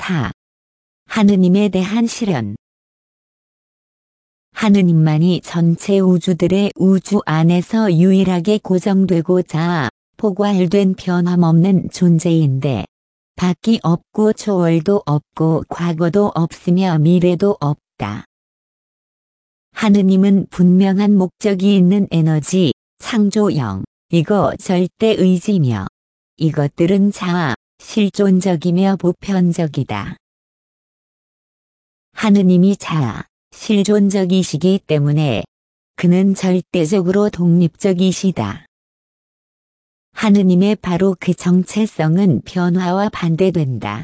4. 하느님에 대한 실현. 하느님만이 전체 우주들의 우주 안에서 유일하게 고정되고 자아, 포괄된 변함없는 존재인데 바퀴 없고 초월도 없고 과거도 없으며 미래도 없다. 하느님은 분명한 목적이 있는 에너지, 창조영, 이거 절대의지며 이것들은 자아, 실존적이며 보편적이다. 하느님이 자아, 실존적이시기 때문에 그는 절대적으로 독립적이시다. 하느님의 바로 그 정체성은 변화와 반대된다.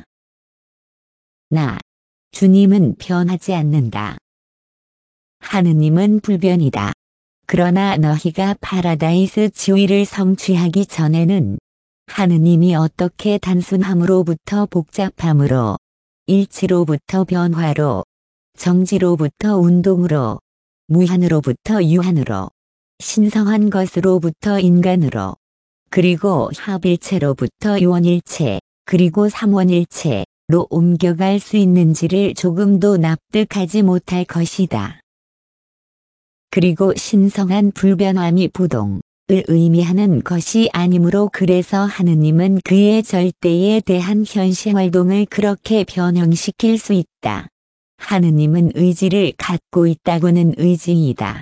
주님은 변하지 않는다. 하느님은 불변이다. 그러나 너희가 파라다이스 지위를 성취하기 전에는 하느님이 어떻게 단순함으로부터 복잡함으로, 일치로부터 변화로, 정지로부터 운동으로, 무한으로부터 유한으로, 신성한 것으로부터 인간으로, 그리고 합일체로부터 유원일체, 그리고 삼원일체로 옮겨갈 수 있는지를 조금도 납득하지 못할 것이다. 그리고 신성한 불변함이 부동을 의미하는 것이 아니므로 그래서 하느님은 그의 절대에 대한 현시활동을 그렇게 변형시킬 수 있다. 하느님은 의지를 갖고 있다고는 의지이다.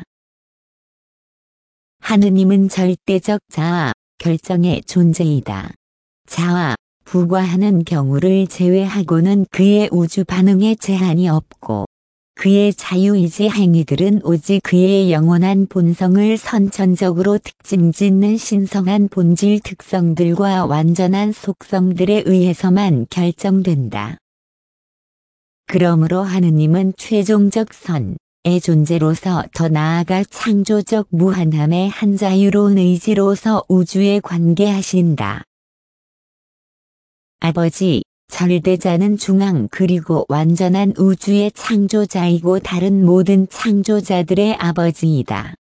하느님은 절대적 자아, 결정의 존재이다. 자아, 부과하는 경우를 제외하고는 그의 우주 반응에 제한이 없고 그의 자유의지 행위들은 오직 그의 영원한 본성을 선천적으로 특징짓는 신성한 본질 특성들과 완전한 속성들에 의해서만 결정된다. 그러므로 하느님은 최종적 선의 존재로서 더 나아가 창조적 무한함의 한 자유로운 의지로서 우주에 관계하신다. 아버지, 절대자는 중앙 그리고 완전한 우주의 창조자이고 다른 모든 창조자들의 아버지이다.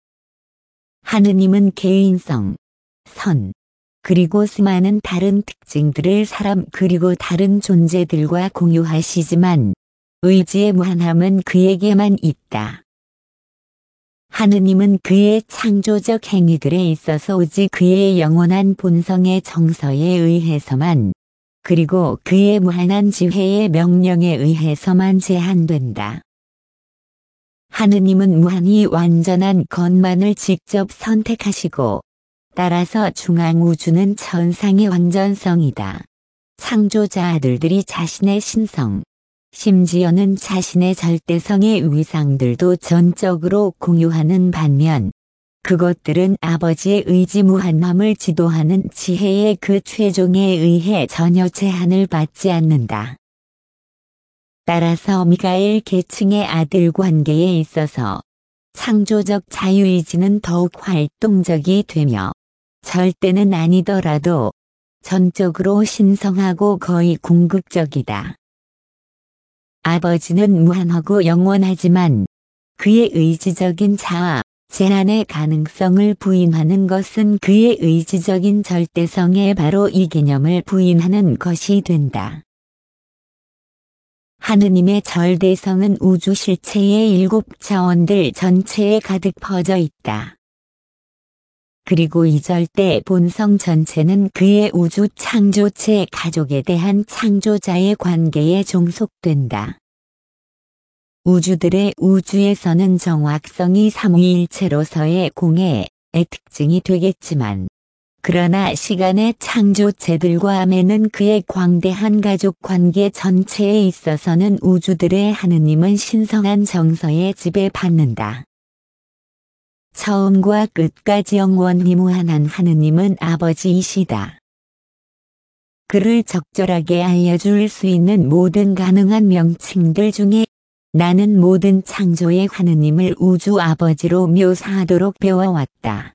하느님은 개인성, 선, 그리고 수많은 다른 특징들을 사람 그리고 다른 존재들과 공유하시지만 의지의 무한함은 그에게만 있다. 하느님은 그의 창조적 행위들에 있어서 오직 그의 영원한 본성의 정서에 의해서만 그리고 그의 무한한 지혜의 명령에 의해서만 제한된다. 하느님은 무한히 완전한 것만을 직접 선택하시고 따라서 중앙우주는 천상의 완전성이다. 창조자 아들들이 자신의 신성, 심지어는 자신의 절대성의 위상들도 전적으로 공유하는 반면 그것들은 아버지의 의지 무한함을 지도하는 지혜의 그 최종에 의해 전혀 제한을 받지 않는다. 따라서 미가엘 계층의 아들 관계에 있어서 창조적 자유의지는 더욱 활동적이 되며 절대는 아니더라도 전적으로 신성하고 거의 궁극적이다. 아버지는 무한하고 영원하지만 그의 의지적인 자아, 제한의 가능성을 부인하는 것은 그의 의지적인 절대성에 바로 이 개념을 부인하는 것이 된다. 하느님의 절대성은 우주 실체의 7차원들 전체에 가득 퍼져 있다. 그리고 이 절대 본성 전체는 그의 우주 창조체 가족에 대한 창조자의 관계에 종속된다. 우주들의 우주에서는 정확성이 삼위일체로서의 공해의 특징이 되겠지만 그러나 시간의 창조체들과 아멘은 그의 광대한 가족 관계 전체에 있어서는 우주들의 하느님은 신성한 정서에 지배받는다. 처음과 끝까지 영원히 무한한 하느님은 아버지이시다. 그를 적절하게 알려줄 수 있는 모든 가능한 명칭들 중에 나는 모든 창조의 하느님을 우주 아버지로 묘사하도록 배워왔다.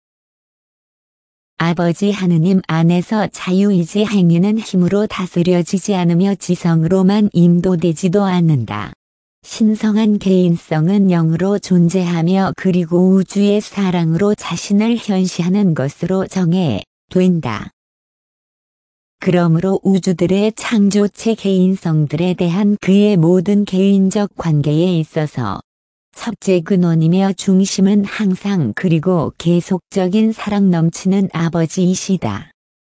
아버지 하느님 안에서 자유의지 행위는 힘으로 다스려지지 않으며 지성으로만 인도되지도 않는다. 신성한 개인성은 영으로 존재하며 그리고 우주의 사랑으로 자신을 현시하는 것으로 정해된다. 그러므로 우주들의 창조체 개인성들에 대한 그의 모든 개인적 관계에 있어서 첫째 근원이며 중심은 항상 그리고 계속적인 사랑 넘치는 아버지이시다.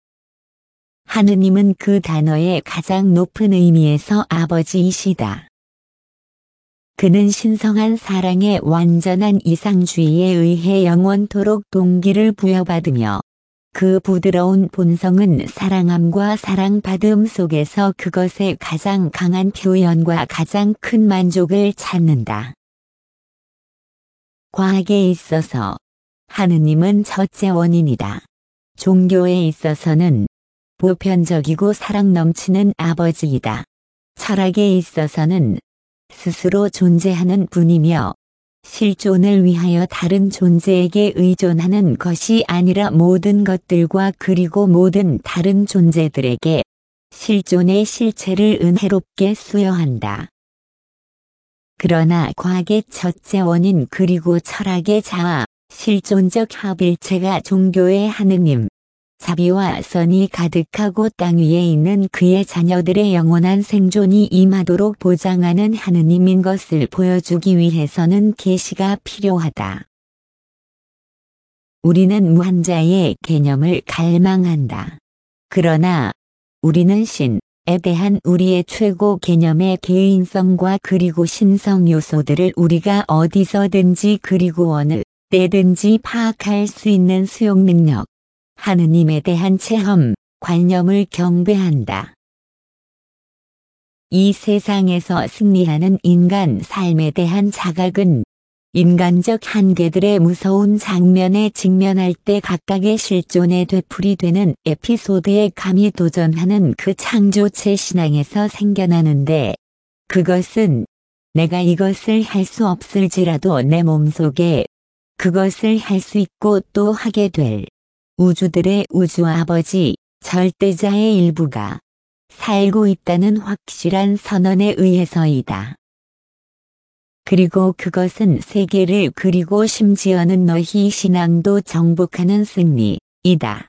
하느님은 그 단어의 가장 높은 의미에서 아버지이시다. 그는 신성한 사랑의 완전한 이상주의에 의해 영원토록 동기를 부여받으며 그 부드러운 본성은 사랑함과 사랑받음 속에서 그것의 가장 강한 표현과 가장 큰 만족을 찾는다. 과학에 있어서 하느님은 첫째 원인이다. 종교에 있어서는 보편적이고 사랑 넘치는 아버지이다. 철학에 있어서는 스스로 존재하는 분이며 실존을 위하여 다른 존재에게 의존하는 것이 아니라 모든 것들과 그리고 모든 다른 존재들에게 실존의 실체를 은혜롭게 수여한다. 그러나 과학의 첫째 원인 그리고 철학의 자아, 실존적 합일체가 종교의 하느님, 자비와 선이 가득하고 땅 위에 있는 그의 자녀들의 영원한 생존이 임하도록 보장하는 하느님인 것을 보여주기 위해서는 계시가 필요하다. 우리는 무한자의 개념을 갈망한다. 그러나 우리는 신에 대한 우리의 최고 개념의 개인성과 그리고 신성 요소들을 우리가 어디서든지 그리고 어느 때든지 파악할 수 있는 수용 능력, 하느님에 대한 체험, 관념을 경배한다. 이 세상에서 승리하는 인간 삶에 대한 자각은 인간적 한계들의 무서운 장면에 직면할 때 각각의 실존에 되풀이 되는 에피소드에 감히 도전하는 그 창조체 신앙에서 생겨나는데, 그것은 내가 이것을 할 수 없을지라도 내 몸속에 그것을 할 수 있고 또 하게 될 우주들의 우주 아버지, 절대자의 일부가 살고 있다는 확실한 선언에 의해서이다. 그리고 그것은 세계를 그리고 심지어는 너희 신앙도 정복하는 승리이다.